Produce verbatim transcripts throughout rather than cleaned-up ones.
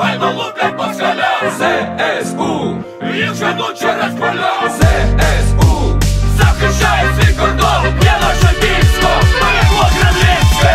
файно луплять москаля. ЗСУ їх женуть через поля. ЗСУ захищає свій кордон, є наше військо, пекло кремлівське.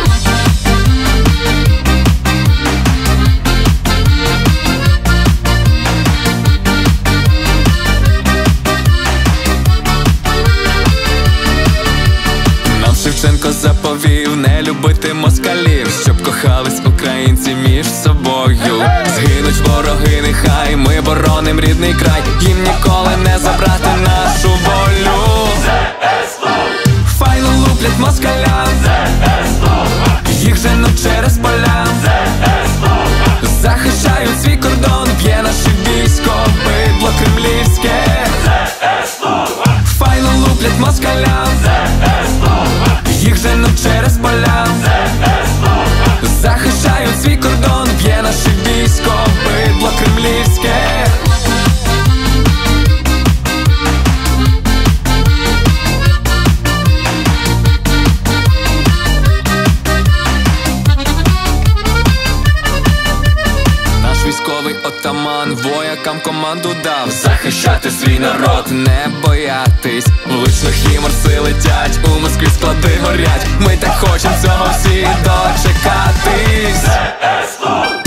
Шевченко заповів не любити москалів, щоб кохались українці між собою. Згинуть вороги, нехай ми бороним рідний край, їм ніколи не забрати нашу волю. Файно луплять москалям, їх женуть через поля, захищають свій кордон, б'є наше військо, бидло кремлівське. Файно луплять москалям, їх женуть через поля, захищають свій кордон, б'є наше військо, бидло кремлівське. Наш військовий отаман воякам команду дав захищати свій народ, не боятись. Влучно хімарси летять, у Москві склади горять. Ми так хочем цього всі дочекатись.